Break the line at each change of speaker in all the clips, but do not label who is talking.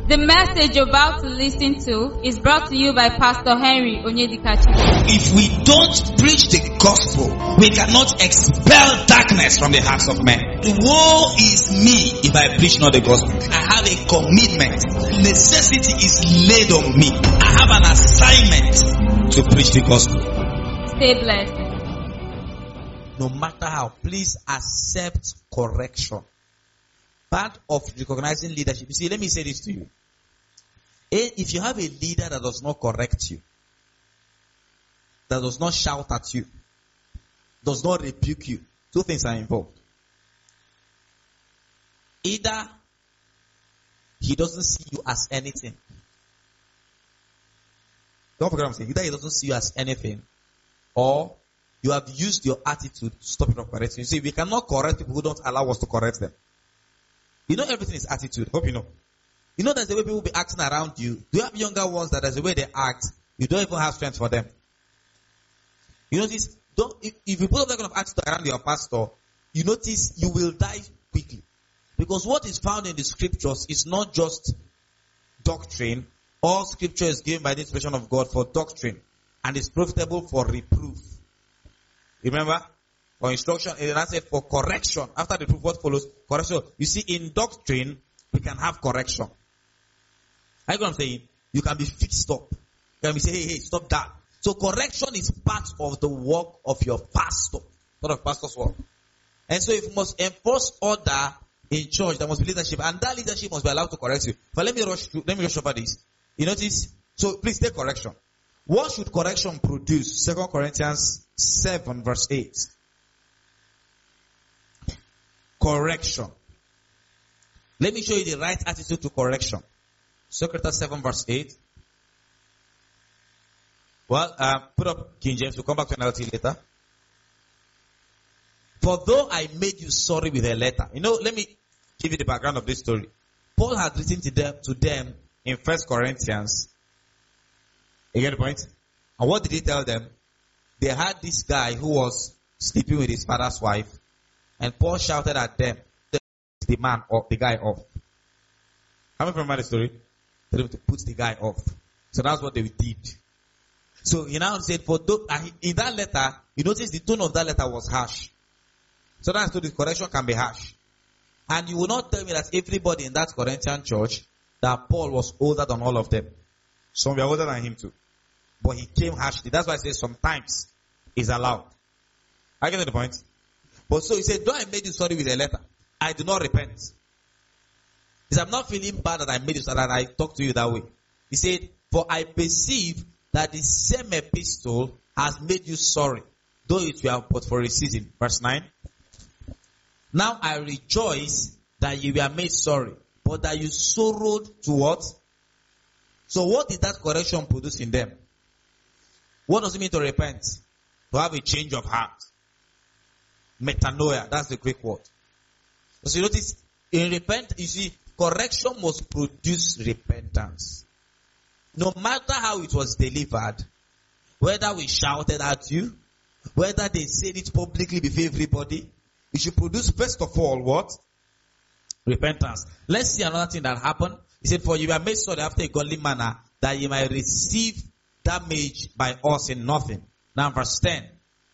The message you're about to listen to is brought to you by Pastor Henry Onyedikachi.
If we don't preach the gospel, we cannot expel darkness from the hearts of men. Woe is me if I preach not the gospel. I have a commitment. Necessity is laid on me. I have an assignment to preach the gospel.
Stay blessed.
No matter how, please accept correction. Part of recognizing leadership. You see, let me say this to you. If you have a leader that does not correct you, that does not shout at you, does not rebuke you, two things are involved. Either he doesn't see you as anything. Don't forget what I'm saying. Either he doesn't see you as anything, or you have used your attitude to stop him from correcting you. You see, we cannot correct people who don't allow us to correct them. You know, everything is attitude. Hope you know. You know, there's the way people will be acting around you. Do you have younger ones that there's the way they act, you don't even have strength for them? You notice, if you put up that kind of attitude around your pastor, you notice you will die quickly. Because what is found in the scriptures is not just doctrine. All scripture is given by the inspiration of God for doctrine, and is profitable for reproof. Remember? For instruction, and I said for correction. After the proof, what follows? Correction. You see, in doctrine, we can have correction. I know what I'm saying? You can be fixed up. You can be saying, hey, stop that. So correction is part of the work of your pastor. Part of pastor's work. And so if you must enforce order in church, there must be leadership. And that leadership must be allowed to correct you. But let me rush over this. You notice? So please take correction. What should correction produce? 2 Corinthians 7 verse 8. Correction. Let me show you the right attitude to correction. 2 Corinthians 7 verse 8. Well, put up King James. We'll come back to NLT later. For though I made you sorry with a letter. You know, let me give you the background of this story. Paul had written to them in 1 Corinthians. You get the point? And what did he tell them? They had this guy who was sleeping with his father's wife. And Paul shouted at them, the guy off. How many remember the story? Tell them to put the guy off. So that's what they did. So he now said, in that letter, you notice the tone of that letter was harsh. So that's the correction can be harsh. And you will not tell me that everybody in that Corinthian church, that Paul was older than all of them. Some were older than him too. But he came harshly. That's why I say sometimes is allowed. I get the point? But so he said, though I made you sorry with a letter, I do not repent. He said, I'm not feeling bad that I made you sorry, that I talked to you that way. He said, for I perceive that the same epistle has made you sorry, though it were but for a season. Verse 9. Now I rejoice that you were made sorry, but that you sorrowed to what? So what did that correction produce in them? What does it mean to repent? To have a change of heart. Metanoia, that's the Greek word. So you notice, in repent, you see, correction must produce repentance. No matter how it was delivered, whether we shouted at you, whether they said it publicly before everybody, it should produce first of all what? Repentance. Let's see another thing that happened. He said, for you were made sorry after a godly manner, that you might receive damage by us in nothing. Now verse 10.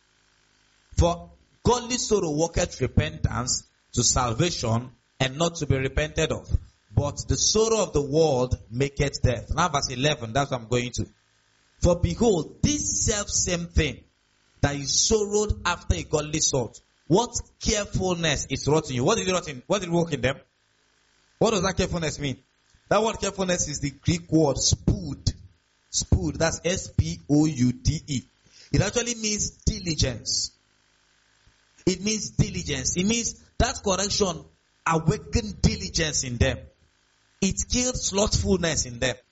For godly sorrow worketh repentance to salvation, and not to be repented of. But the sorrow of the world maketh death. Now verse 11, that's what I'm going to. For behold, this self-same thing that you sorrowed after a godly sort, what carefulness is wrought in you. What did it wrought in? What did it work in them? What does that carefulness mean? That word carefulness is the Greek word spood. Spood, that's S-P-O-U-D-E. It actually means diligence. It means diligence. It means that correction awakened diligence in them. It killed slothfulness in them.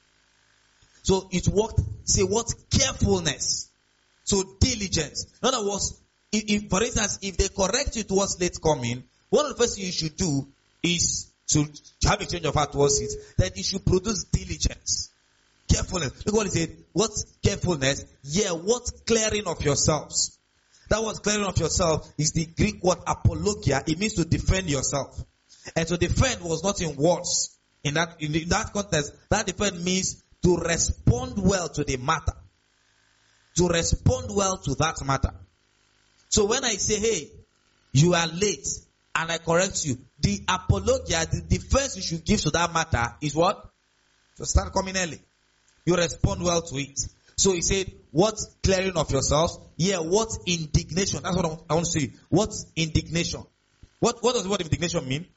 So it worked, say what? Carefulness. So diligence. In other words, if, for instance, if they correct you towards late coming, one of the first things you should do is to have a change of heart towards it. Then it should produce diligence. Carefulness. Look what he said. What's carefulness? Yeah, what clearing of yourselves. That word clearing of yourself is the Greek word apologia. It means to defend yourself. And to defend was not in words. in that context, that defense means to respond well to the matter. To respond well to that matter. So when I say, hey, you are late, and I correct you, the apologia, the defense you should give to that matter is what? To start coming early. You respond well to it. So he said, what clearing of yourselves? Yeah, what indignation? That's what I want to say. What indignation? What does the word indignation mean?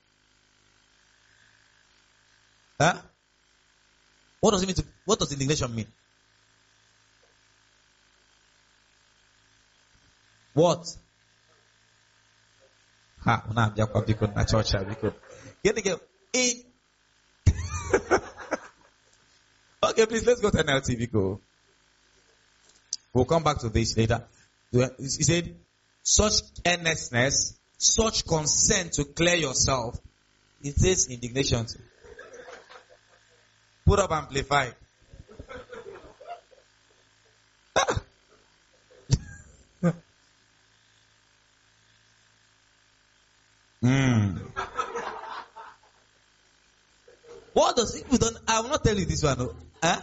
Huh? What does it mean? What does indignation mean? What? Ha, una Jacob dikon na church because in. Okay, please let's go to NLT because we'll come back to this later. He said, such earnestness, such consent to clear yourself. It says indignation. Put up amplified. What does it? I will not tell you this one. No. Huh?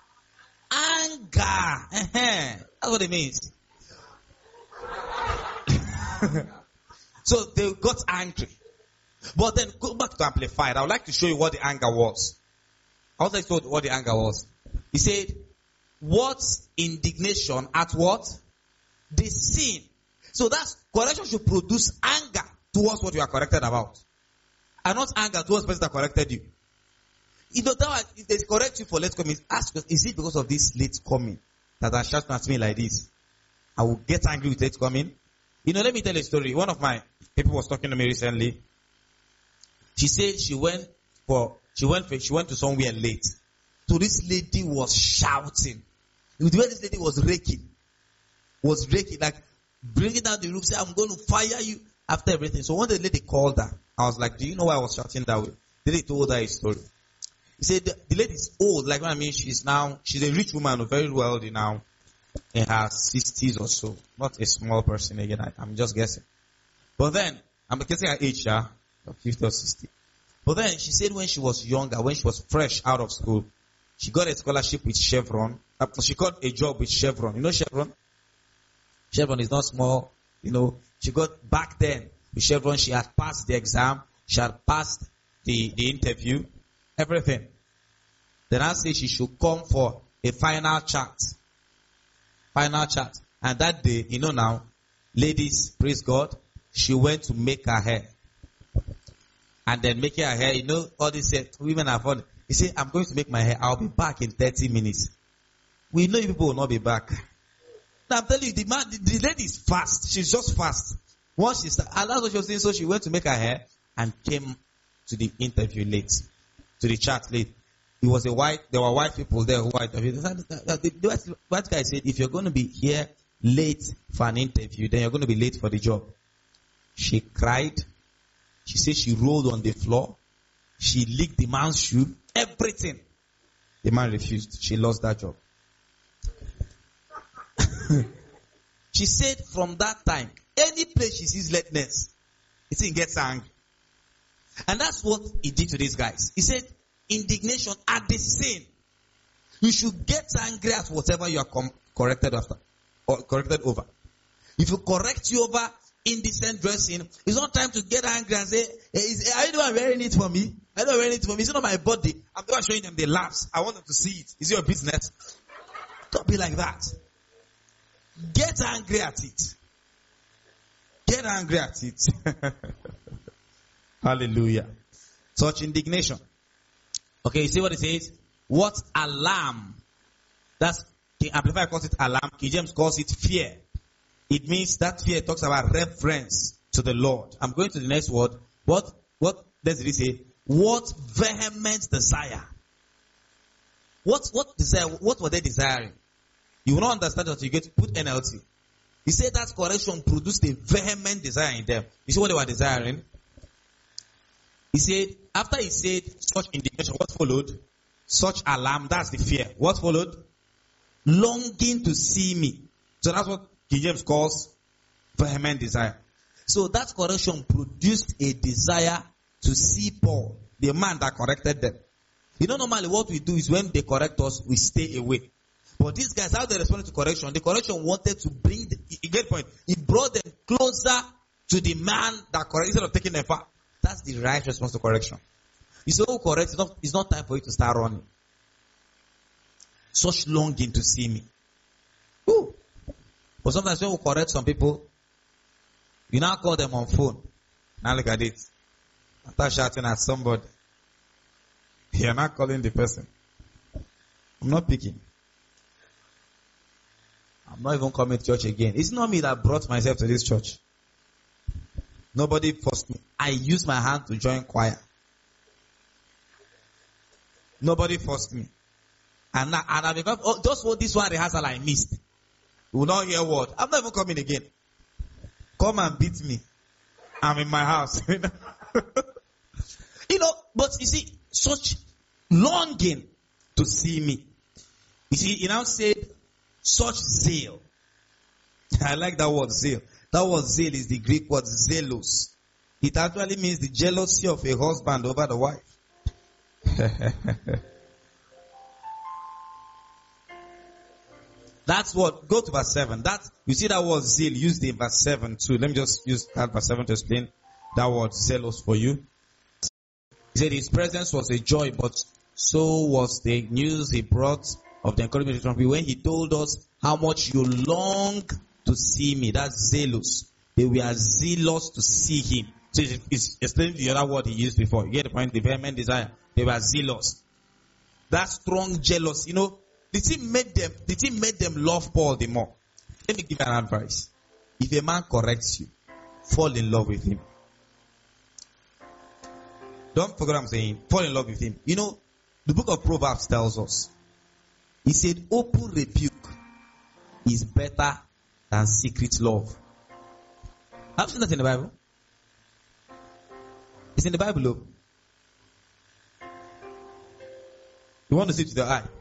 Anger. That's what it means. So they got angry. But then go back to amplified. I would like to show you what the anger was. I was like told what the anger was. He said, what indignation at what? The sin. So that's correction should produce anger towards what you are corrected about. And not anger towards the person that corrected you. You know, if they correct you for late coming, ask yourself, is it because of this late coming that are shouting at me like this? I will get angry with late coming. You know, let me tell a story. One of my people was talking to me recently. She said she went to somewhere late. So this lady was shouting. The way this lady was raking, like bringing down the roof, say, I'm going to fire you after everything. So one day the lady called her. I was like, do you know why I was shouting that way? The lady told her a story. He said the lady is old, like I mean, she's a rich woman, very wealthy now, in her 60s or so. Not a small person again, I'm just guessing. But then, I'm guessing her age, 50 or 60. But then she said when she was younger, when she was fresh out of school, she got a scholarship with Chevron. She got a job with Chevron. You know Chevron? Chevron is not small. You know, she got back then with Chevron, she had passed the exam, she had passed the interview, everything. Then I say she should come for a final chat. Final chat. And that day, you know now, ladies, praise God, she went to make her hair. And then making her hair, you know, all these women are funny. He said, I'm going to make my hair. I'll be back in 30 minutes. We know people will not be back. Now I'm telling you, the lady is fast. She's just fast. Once she started, and that's what she was saying. So she went to make her hair and came to the interview late, to the chat late. There were white people there who were interviewing. The white guy said, if you're going to be here late for an interview, then you're going to be late for the job. She cried. She said she rolled on the floor. She licked the man's shoe. Everything. The man refused. She lost that job. She said from that time, any place she sees lateness, it gets angry. And that's what he did to these guys. He said, indignation at the sin. You should get angry at whatever you are corrected after or corrected over. If you correct you over indecent dressing, it's not time to get angry and say, hey, are you the one wearing it for me? Are you the one wearing it for me? It's not my body. I'm the one showing them the laughs. I want them to see it. It's your business. Don't be like that. Get angry at it. Get angry at it. Hallelujah. Such indignation. Okay, you see what it says? What alarm? That's the Amplifier calls it alarm. King James calls it fear. It means that fear talks about reverence to the Lord. I'm going to the next word. What does it say? What vehement desire? What desire? What were they desiring? You will not understand until you get to put NLT. He said that correction produced a vehement desire in them. You see what they were desiring? He said, after he said such indignation, what followed? Such alarm, that's the fear. What followed? Longing to see me. So that's what King James calls vehement desire. So that correction produced a desire to see Paul, the man that corrected them. You know, normally what we do is when they correct us, we stay away. But these guys, how they responded to correction, the correction wanted to bring, you get the point, it brought them closer to the man that corrected instead of taking them far. That's the right response to correction. You say, oh, correct, it's not time for you to start running. Such longing to see me. Ooh. But sometimes when we correct some people, you now call them on phone. Now look at it. After shouting at somebody, you're not calling the person. I'm not picking. I'm not even coming to church again. It's not me that brought myself to this church. Nobody forced me. I used my hand to join choir. Nobody forced me. And I become, just what this one rehearsal I missed. You will not hear word. I'm not even coming again. Come and beat me. I'm in my house. You know, but you see, such longing to see me. You see, he now said, such zeal. I like that word, zeal. That word zeal is the Greek word zealous. It actually means the jealousy of a husband over the wife. That's what, go to verse 7. That, you see that word zeal used in verse 7 too. Let me just use that verse 7 to explain that word zealous for you. He said his presence was a joy, but so was the news he brought of the encouragement from me when he told us how much you long to see me. That's zealous. They were zealous to see him. So it's explaining the other word he used before. You get the point? The vehement desire. They were zealous. That strong jealousy. You know, the thing made them love Paul the more. Let me give you an advice. If a man corrects you, fall in love with him. Don't forget what I'm saying. Fall in love with him. You know, the book of Proverbs tells us. He said, open rebuke is better than secret love. Have you seen that in the Bible? It's in the Bible, look. You want to see it with your eye.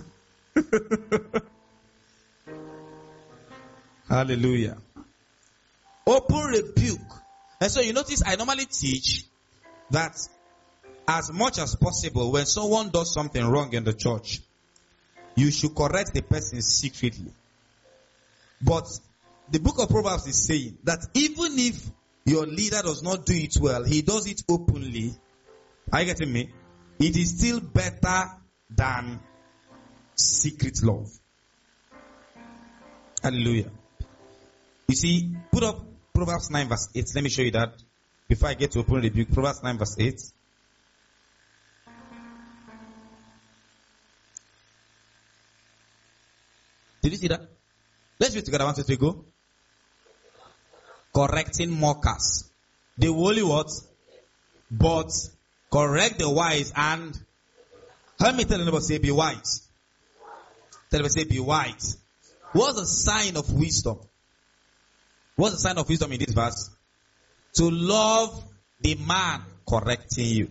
Hallelujah. Open rebuke. And so you notice I normally teach that as much as possible, when someone does something wrong in the church, you should correct the person secretly. But the book of Proverbs is saying that even if your leader does not do it well, he does it openly. Are you getting me? It is still better than secret love. Hallelujah. You see, put up Proverbs 9 verse 8. Let me show you that before I get to open rebuke. Proverbs 9 verse 8. Did you see that? Let's read together. 1, 2, 3, go. Correcting mockers. They will only what? But correct the wise and let me tell you about say be wise. Tell me say be wise. What's the sign of wisdom? What's the sign of wisdom in this verse? To love the man correcting you.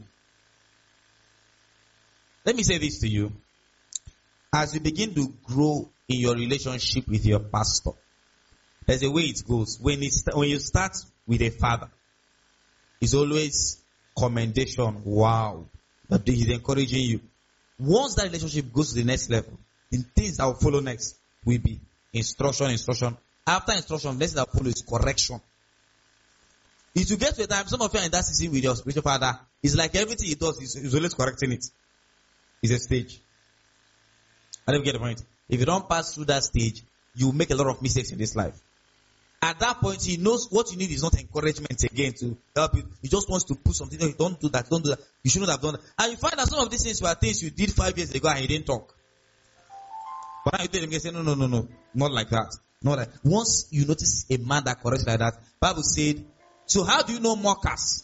Let me say this to you. As you begin to grow in your relationship with your pastor, there's a way it goes. When you start with a father, it's always commendation. Wow. That he's encouraging you. Once that relationship goes to the next level, the things that will follow next will be instruction. After instruction, next that will follow is correction. If you get to a time, some of you are in that season with your spiritual father, it's like everything he does is always correcting it. It's a stage. I don't get the point. If you don't pass through that stage, you will make a lot of mistakes in this life. At that point, he knows what you need is not encouragement again to help you. He just wants to put something. No, don't do that. Don't do that. You shouldn't have done that. And you find that some of these things were things you did 5 years ago and he didn't talk. But now you tell him, you say, no. Not like that. Not like once you notice a man that corrects like that, Bible said, so how do you know mockers?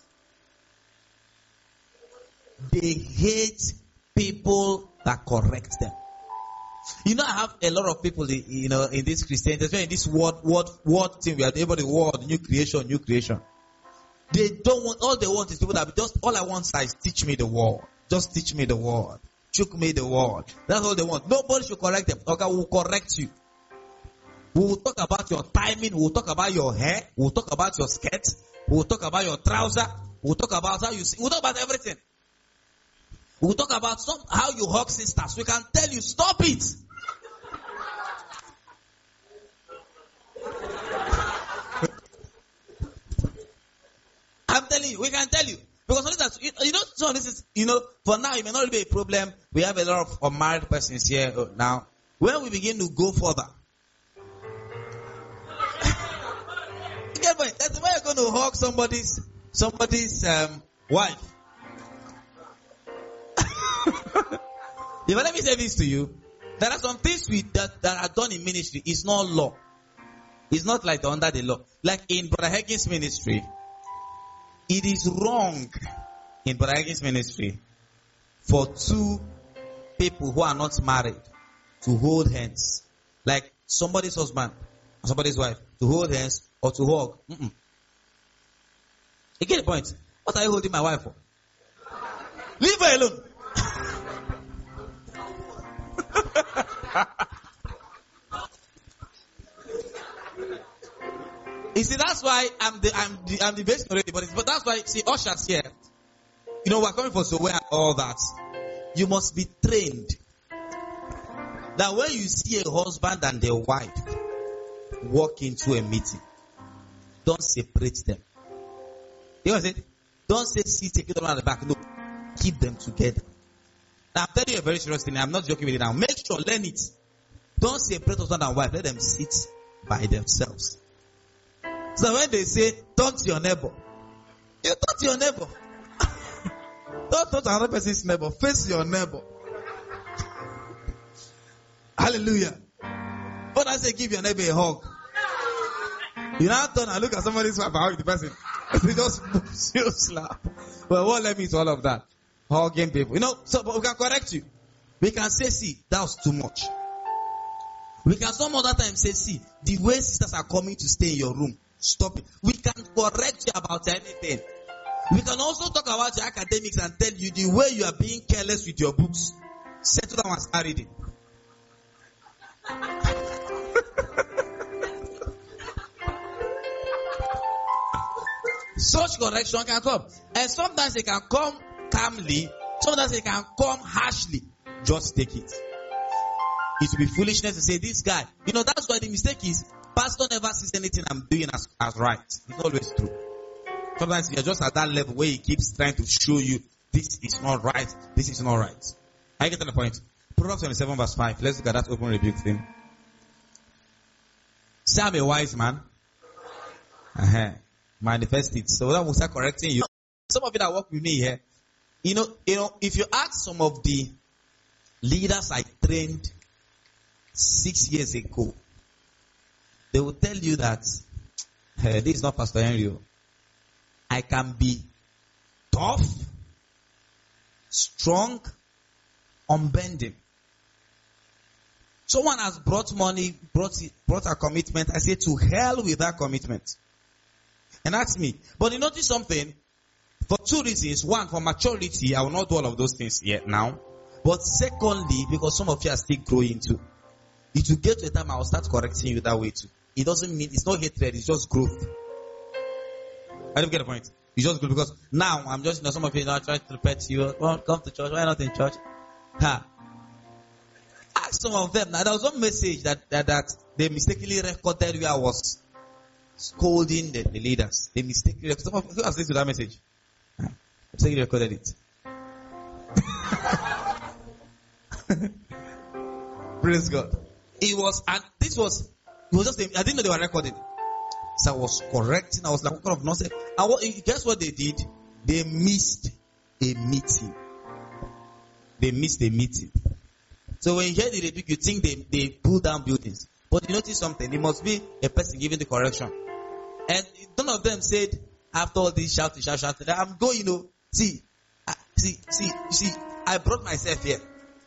They hate people that correct them. You know, I have a lot of people, in this Christianity, especially in this word thing, we are able to word, new creation. They don't want, all they want is people that just, all I want is teach me the word. Just teach me the word. Choke me the word. That's all they want. Nobody should correct them. Okay, we'll correct you. We will talk about your timing. We will talk about your hair. We will talk about your skirt. We will talk about your trouser. We will talk about how you see. We will talk about everything. We'll talk about how you hug sisters. We can tell you, stop it. I'm telling you, we can tell you. Because only that, so this is, for now, it may not be a problem. We have a lot of unmarried persons here now. When we begin to go further, you get point. That's why you're going to hug somebody's wife. If let me say this to you, there are some things that are done in ministry. It's not law. It's not like under the law. Like in Brother Hagin's ministry, it is wrong in Brother Hagin's ministry for two people who are not married to hold hands. Like somebody's husband and somebody's wife to hold hands or to hug. You get the point? What are you holding my wife for? Leave her alone. You see, that's why I'm the best already, but that's why, see, ushers here, we're coming for Zoe and all that. You must be trained that when you see a husband and a wife walk into a meeting, don't separate them. You know what I'm saying? Don't say, see, take it around the back. No, keep them together. Now, I'm telling you a very serious thing. I'm not joking with it now. Make sure, learn it. Don't separate husband and wife. Let them sit by themselves. So when they say, turn to your neighbor, you turn to your neighbor. Don't turn to another person's neighbor. Face your neighbor. Hallelujah. But I say, give your neighbor a hug. You now turn and look at somebody's wife and hug the person. They just you slap. Well, what let me to all of that? Hugging people. But we can correct you. We can say, see, that was too much. We can some other time say, see, the way sisters are coming to stay in your room, stop it. We can correct you about anything. We can also talk about your academics and tell you the way you are being careless with your books. Settle down and start reading. Such correction can come. And sometimes it can come calmly. Sometimes it can come harshly. Just take it. It will be foolishness to say, this guy. That's why the mistake is, pastor never sees anything I'm doing as right. It's always true. Sometimes you're just at that level where he keeps trying to show you, this is not right. This is not right. I get to the point. Proverbs 27 verse 5. Let's look at that open rebuke thing. Say I'm a wise man. Manifest it. So that will start correcting you. Some of you that work with me here, if you ask some of the leaders I trained 6 years ago, they will tell you that this is not Pastor Henry. I can be tough, strong, unbending. Someone has brought money, brought a commitment. I say, to hell with that commitment. And ask me. But you notice something? For two reasons. One, for maturity, I will not do all of those things yet now. But secondly, because some of you are still growing too. It will get to a time I will start correcting you that way too. It doesn't mean, it's not hatred, it's just growth. I don't get the point. It's just growth because now I'm just, some of you are trying to repet you. Well, come to church. Why not in church? Ask some of them. Now there was one message that they mistakenly recorded where I was scolding the leaders. They mistakenly recorded. Some of you have listened to that message. Mistakenly recorded it. Praise God. It was just, I didn't know they were recording. So I was correcting. I was like, what kind of nonsense? And guess what they did? They missed a meeting. They missed a meeting. So when you hear the rebuke, you think they pull down buildings. But you notice something. It must be a person giving the correction. And none of them said, after all this shouting, I'm going, see, I brought myself here.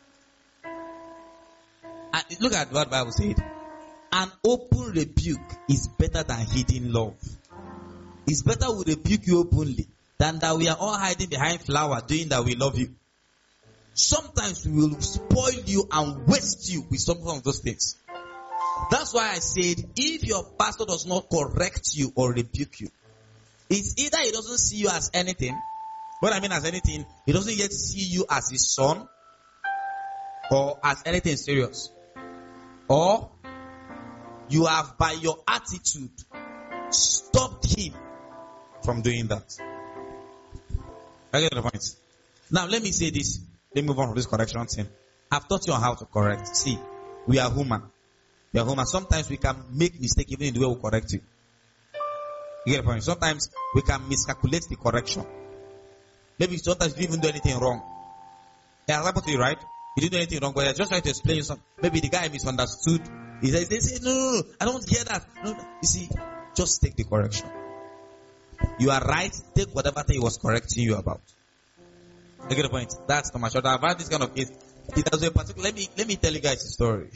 And look at what the Bible said. An open rebuke is better than hidden love. It's better we rebuke you openly than that we are all hiding behind flower doing that we love you. Sometimes we will spoil you and waste you with some of those things. That's why I said, if your pastor does not correct you or rebuke you, it's either he doesn't see you as anything, What I mean as anything, he doesn't yet see you as his son or as anything serious. Or you have, by your attitude, stopped him from doing that. I get the point. Now, let me say this. Let me move on from this correction thing. I've taught you on how to correct. See, we are human. We are human. Sometimes we can make mistake even in the way we correct you. You get the point? Sometimes we can miscalculate the correction. Maybe sometimes you didn't even do anything wrong. It has happened to you, right? You didn't do anything wrong, but you're just trying to explain you something. Maybe the guy misunderstood. He said, no, I don't want to hear that. No. You see, just take the correction. You are right. Take whatever thing he was correcting you about. You get the point? That's the mature. I've had this kind of case. It was a particular. Let me tell you guys a story.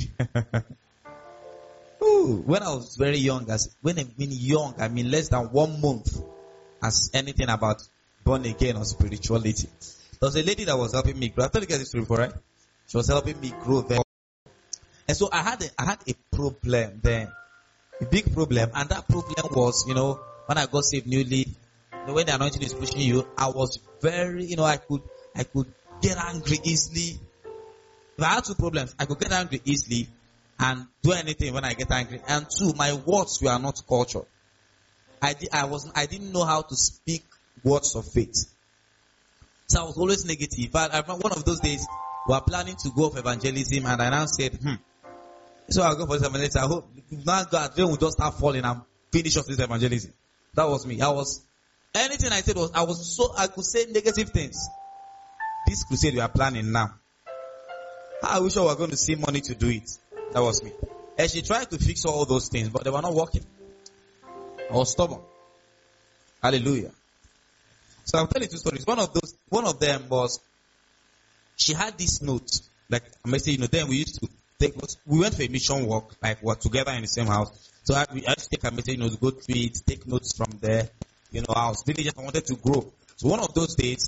Ooh, when I was very young, when I mean young, I mean less than 1 month, as anything about born again or spirituality. There was a lady that was helping me grow. I've told you guys this story before, right? She was helping me grow there. And so I had a problem then, a big problem, and that problem was, when I got saved newly, when the anointing is pushing you, I was very, I could get angry easily. If I had 2 problems, I could get angry easily and do anything when I get angry. And 2, my words were not cultured. I didn't know how to speak words of faith. So I was always negative. I remember one of those days, we were planning to go for evangelism, and I now said, so I'll go for this evangelism. I hope now God will just start falling and finish off this evangelism. That was me. Anything I said I could say negative things. This crusade we are planning now, I wish I were going to see money to do it. That was me. And she tried to fix all those things, but they were not working. I was stubborn. Hallelujah. So I'll tell you 2 stories. One of them was, she had this note, like I may say, then we used to take notes. We went for a mission walk, like we were together in the same house. So I used to take a message, to go through it, take notes from there. I was really just wanted to grow. So one of those days,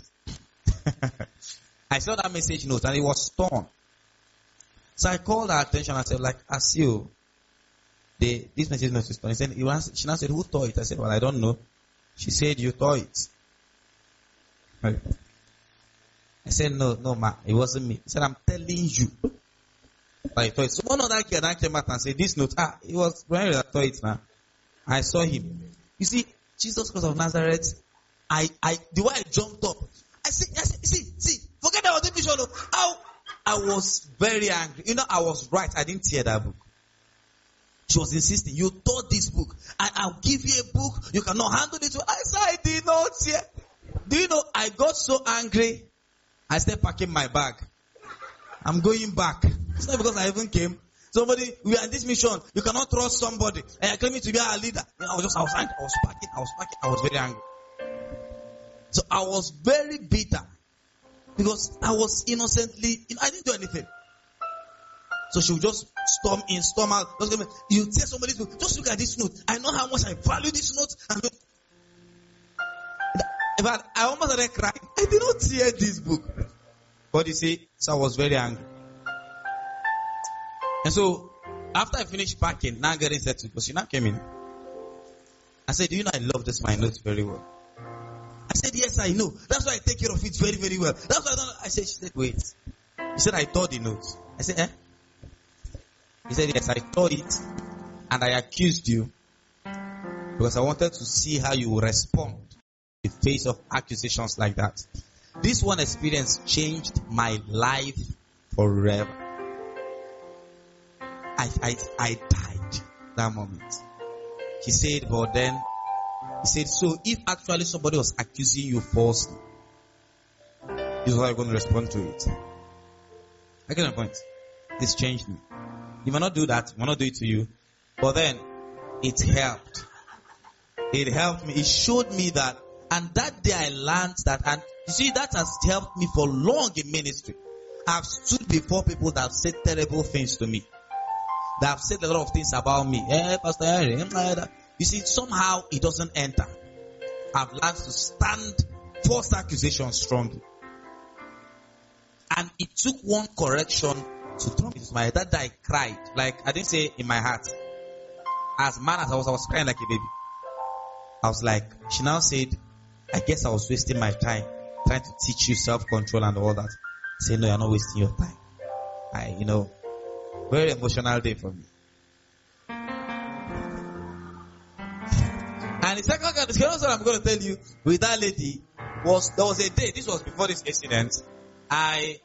I saw that message note and it was torn. So I called her attention. I said, this message note is torn. She now said, who tore it? I said, well, I don't know. She said, you tore it. I said, no, ma, it wasn't me. He said, I'm telling you. I tore it. So one other kid came out and said, this note, it was Brian that tore it now. I saw him. You see, Jesus Christ of Nazareth, the way I jumped up, I said, see, forget about the mission. I was very angry. I was right. I didn't tear that book. She was insisting, you tore this book, and I'll give you a book. You cannot handle it. I said, I did not tear. Do you know, I got so angry, I started packing my bag. I'm going back. It's not because I even came. We are in this mission. You cannot trust somebody. And you're claiming to be our leader. I was angry. I was packing. I was very angry. So I was very bitter. Because I was innocently, I didn't do anything. So she would just storm out. You tell somebody, just look at this note. I know how much I value this note. But I almost started crying. I did not tear this book. But you see, so I was very angry. And so, after I finished packing, now getting settled, because she now came in. I said, do you know I love this my notes very well? I said, yes, I know. That's why I take care of it very, very well. That's why I don't know. She said, wait. He said, I tore the notes. I said, eh? He said, yes, I tore it. And I accused you. Because I wanted to see how you will respond in the face of accusations like that. This one experience changed my life forever. I died that moment. He said, but then, he said, so if actually somebody was accusing you falsely, this is how you're going to respond to it. I get my point. This changed me. You might not do that. It might not do it to you. But then, it helped. It helped me. It showed me that. And that day I learned that. And you see, that has helped me for long in ministry. I've stood before people that have said terrible things to me. That have said a lot of things about me. Pastor Henry. You see, somehow it doesn't enter. I've learned to stand false accusations strongly. And it took one correction to throw me to my head. That day I cried. Like, I didn't say in my heart. As mad as I was crying like a baby. I was like, she now said, I guess I was wasting my time. trying to teach you self-control and all that. Say, no, you're not wasting your time. Very emotional day for me. And the second thing I'm going to tell you with that lady was, there was a day, this was before this incident, that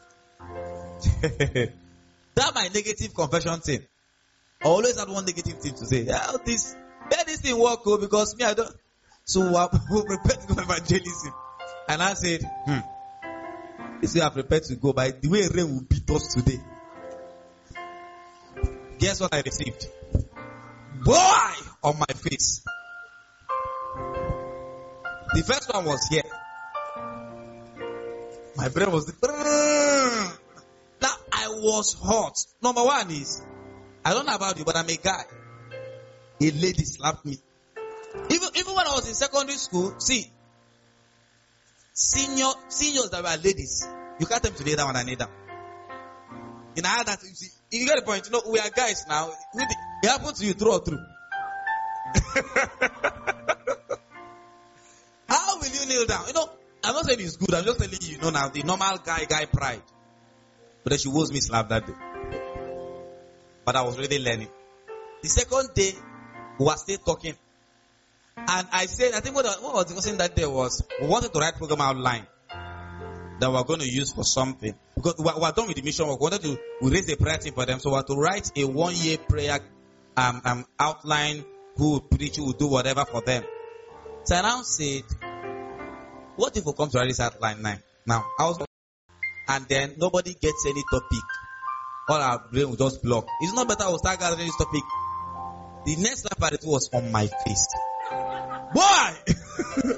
my negative confession thing. I always had one negative thing to say. Let this thing work, because me, I don't. So I prepared to go evangelism. And I said, this way I'm prepared to go, by the way rain will beat us today. Guess what I received? Boy! On my face. The first one was here. My brain was... Now, I was hot. Number one is, I don't know about you, but I'm a guy. A lady slapped me. Even when I was in secondary school, see, seniors that were ladies, you can't tell them to lay down and kneel down. I had that, you see, you get the point. We are guys now. It happened to you through or through. How will you kneel down? I'm not saying it's good. I'm just telling you, now, the normal guy pride. But then she was me slap that day. But I was really learning. The second day, we were still talking. And I said, I think what was the question that day was, we wanted to write program outline that we're going to use for something. Because we're done with the mission work. We raised a prayer team for them. So we had to write a 1-year prayer outline, who will preach, who will do whatever for them. So I now said, what if we come to write this outline now? And then nobody gets any topic. All our brain will just block. It's not better we'll start gathering this topic. The next slap it was on my face. Boy!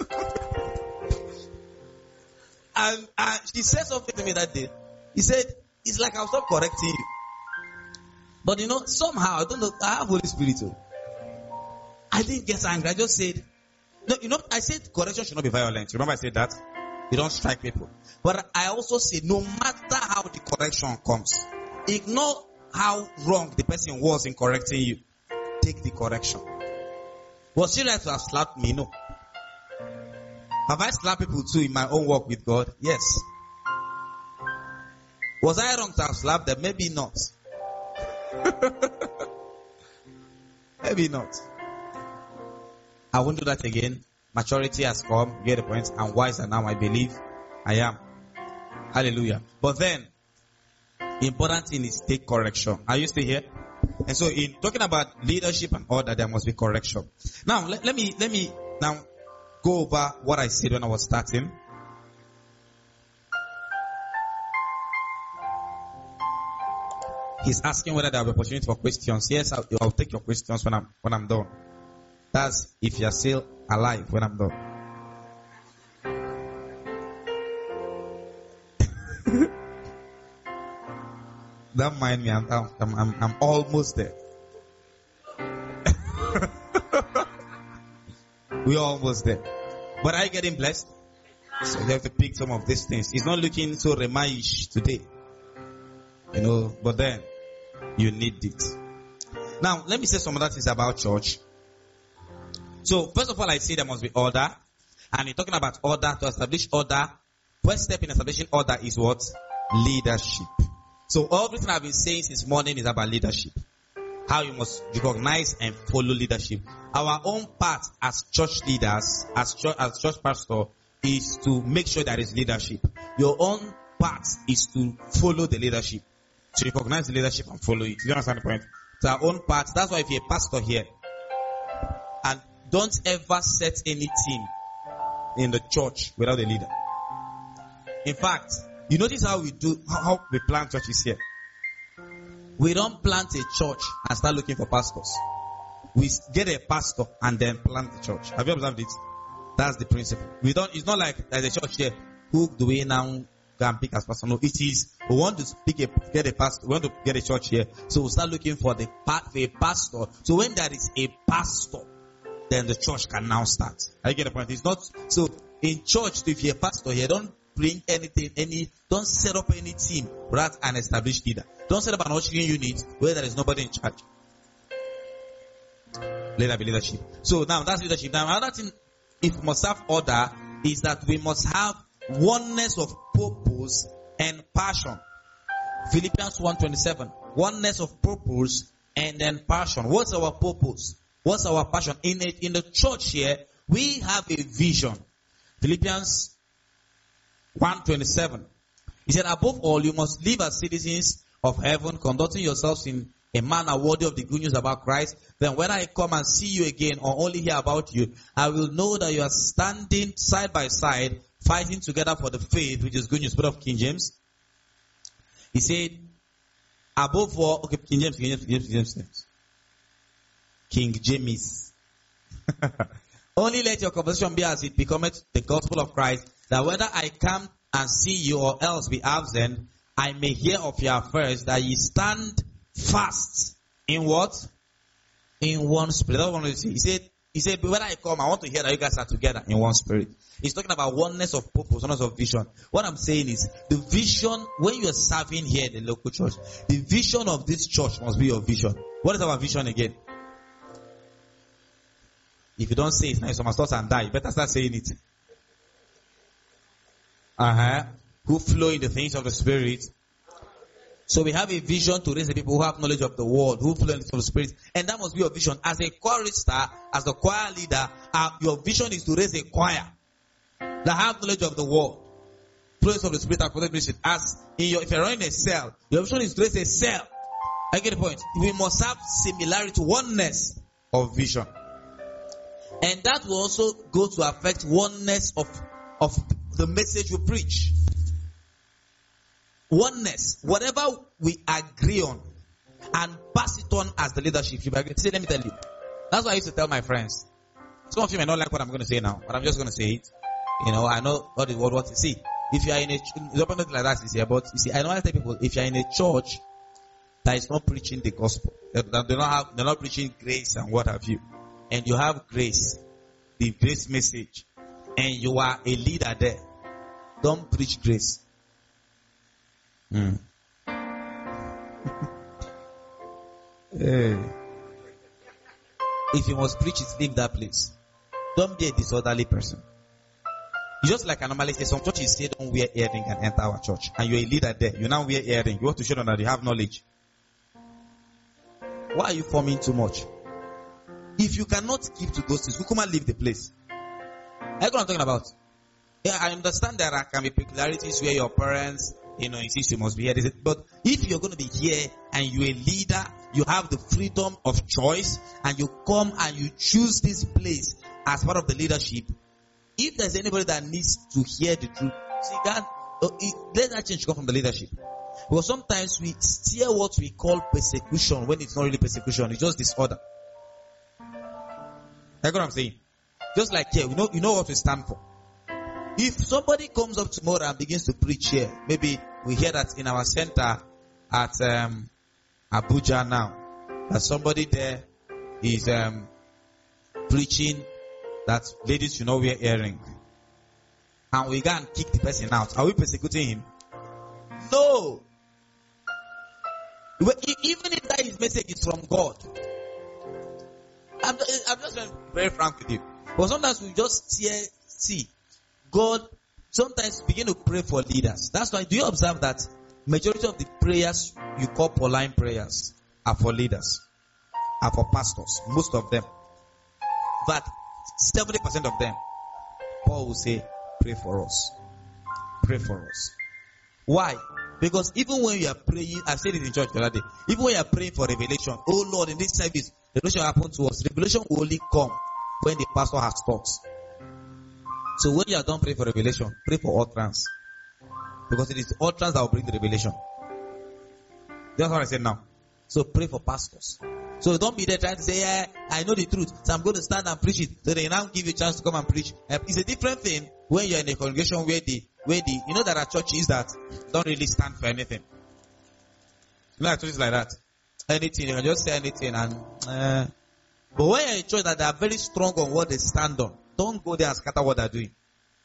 and she said something to me that day. He said, it's like I'll stop correcting you. But somehow, I don't know, I have Holy Spirit too. I didn't get angry. I just said, no, I said correction should not be violent. Remember I said that? You don't strike people. But I also said, no matter how the correction comes, ignore how wrong the person was in correcting you. Take the correction. Was she right to have slapped me? No. Have I slapped people too in my own walk with God? Yes. Was I wrong to have slapped them? Maybe not. Maybe not. I won't do that again. Maturity has come. You get the point. I'm wiser now, I believe. I am. Hallelujah. But then, important thing is take correction. Are you still here? And so, in talking about leadership and order, there must be correction. Now, let me now go over what I said when I was starting. He's asking whether there will be opportunity for questions. Yes, I'll take your questions when I'm done. That's if you're still alive when I'm done. Don't mind me. I'm almost there. We're almost there. But are you getting blessed? So you have to pick some of these things. It's not looking so Rema-ish today. But then you need it. Now, let me say some other things about church. So, first of all, I say there must be order. And you're talking about order. To establish order, first step in establishing order is what? Leadership. So, everything I've been saying this morning is about leadership. How you must recognize and follow leadership. Our own part as church leaders, as church pastor, is to make sure there is leadership. Your own part is to follow the leadership. To recognize the leadership and follow it. Do you understand the point? It's our own part. That's why if you're a pastor here, and don't ever set any team in the church without a leader. In fact, you notice how we plant churches here. We don't plant a church and start looking for pastors. We get a pastor and then plant the church. Have you observed it? That's the principle. It's not like there's a church here. Who do we now go and pick as pastor? No, it is we want to get a pastor. We want to get a church here, so we'll start looking for a pastor. So when there is a pastor, then the church can now start. I get the point. It's not so in church. If you're a pastor here, don't bring don't set up any team without an established leader. Don't set up an ushering unit where there is nobody in charge. Let there be leadership. So now that's leadership. Now another thing, if we must have order, is that we must have oneness of purpose and passion. Philippians 1:27. Oneness of purpose and then passion. What's our purpose? What's our passion? In the church here, we have a vision. Philippians 1:27. He said, above all, you must live as citizens of heaven, conducting yourselves in a manner worthy of the good news about Christ. Then when I come and see you again, or only hear about you, I will know that you are standing side by side, fighting together for the faith, which is good news. But of King James, he said, above all, okay, King James. Only let your conversation be as it becometh the gospel of Christ, that whether I come and see you or else be absent, I may hear of your affairs, that ye stand fast in what? In one spirit. That's what I want to see. He said, when I come, I want to hear that you guys are together in one spirit. He's talking about oneness of purpose, oneness of vision. What I'm saying is, the vision, when you are serving here in the local church, the vision of this church must be your vision. What is our vision again? If you don't say it now, you must start and die. You better start saying it. Who flow in the things of the Spirit. So we have a vision to raise the people who have knowledge of the world, who flow in the things of the Spirit. And that must be your vision. As a chorister, as the choir leader, your vision is to raise a choir that have knowledge of the world, flows of the Spirit and mission. As if you're running a cell, your vision is to raise a cell. I get the point. We must have similarity, oneness of vision. And that will also go to affect oneness of the message we preach. Oneness. Whatever we agree on and pass it on as the leadership. See, let me tell you. That's why I used to tell my friends. Some of you may not like what I'm going to say now, but I'm just going to say it. You know, I know what to see. If you are in it's not like that this year, but you see, I know I tell people, if you are in a church that is not preaching the gospel, they're not preaching grace and what have you, and you have grace, the grace message, and you are a leader there, don't preach grace. If you must preach it, leave that place. Don't be a disorderly person. You just like I normally say, some churches say don't wear earring and enter our church, and you're a leader there. You now wear earring. You want to show them that you have knowledge. Why are you forming too much? If you cannot keep to those things, you come and leave the place. That's what I'm talking about. Yeah, I understand there can be peculiarities where your parents, insist you must be here. But if you're going to be here and you're a leader, you have the freedom of choice, and you come and you choose this place as part of the leadership. If there's anybody that needs to hear the truth, let that change come from the leadership. Because sometimes we steer what we call persecution when it's not really persecution, it's just disorder. That's what I'm saying. Just like here, you know what we stand for. If somebody comes up tomorrow and begins to preach here, maybe we hear that in our center at Abuja now, that somebody there is preaching that ladies should not wear earring, and we go and kick the person out. Are we persecuting him? No. Even if that his message is from God, I'm just being very frank with you. But sometimes we just see God. Sometimes begin to pray for leaders. That's why. Do you observe that majority of the prayers you call Pauline prayers are for leaders, are for pastors? Most of them, but 70% of them, Paul will say, pray for us. Pray for us. Why? Because even when you are praying, I said it in church the other day, even when you are praying for revelation, oh Lord, in this service, revelation happened to us. Revelation will only come when the pastor has taught. So when you are done praying for revelation, pray for utterance. Because it is the utterance that will bring the revelation. That's what I said now. So pray for pastors. So don't be there trying to say, yeah, I know the truth, so I'm going to stand and preach it. So they now give you a chance to come and preach. It's a different thing when you're in a congregation where there are churches that don't really stand for anything. There are churches like that. Anything, you can just say anything. But when you're in a church that they are very strong on what they stand on, don't go there and scatter what they're doing.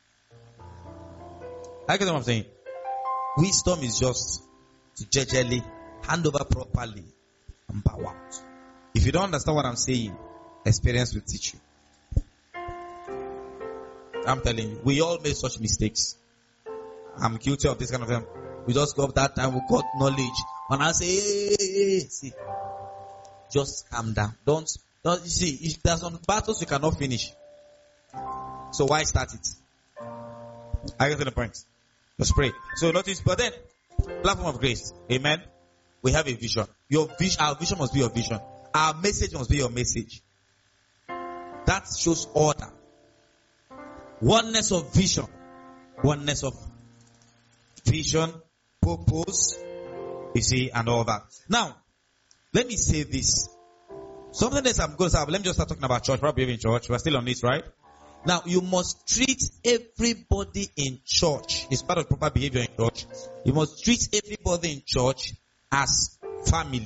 I get what I'm saying. Wisdom is just to jejely hand over properly and bow out. If you don't understand what I'm saying, experience will teach you. I'm telling you, we all make such mistakes. I'm guilty of this kind of thing. We just go up that time, we got knowledge. And I say, hey, see, just calm down. Don't you see, there's some battles you cannot finish. So why start it? I get to the point. Let's pray. So notice, but then, platform of grace. Amen. We have a vision. Our vision must be your vision. Our message must be your message. That shows order. Oneness of vision. Oneness of vision, purpose, you see, and all that. Now, let me say this. Something that I'm going to say, let me just start talking about church, probably in church. We're still on this, right? Now, you must treat everybody in church. It's part of proper behavior in church. You must treat everybody in church as family.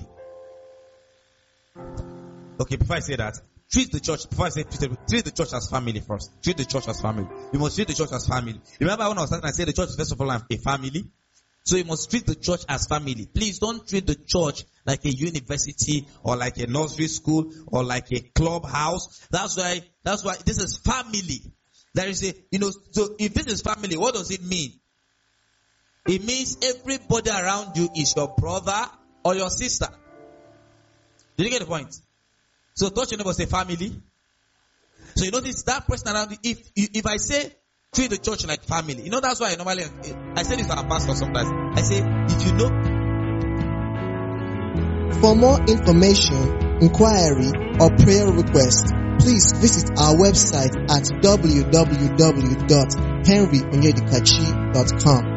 Okay, before I say that, treat the church as family first. Treat the church as family. You must treat the church as family. Remember when I was starting, I said the church is first of all a family. So you must treat the church as family. Please don't treat the church like a university or like a nursery school or like a clubhouse. That's why this is family. There is so if this is family, what does it mean? It means everybody around you is your brother or your sister. Did you get the point? So touch your neighbor, say family. So you notice that person around you, if I say treat the church like family, that's why I say this to our pastor sometimes. I say, if you know.
For more information, inquiry, or prayer request, please visit our website at www.henryonyedikachi.com.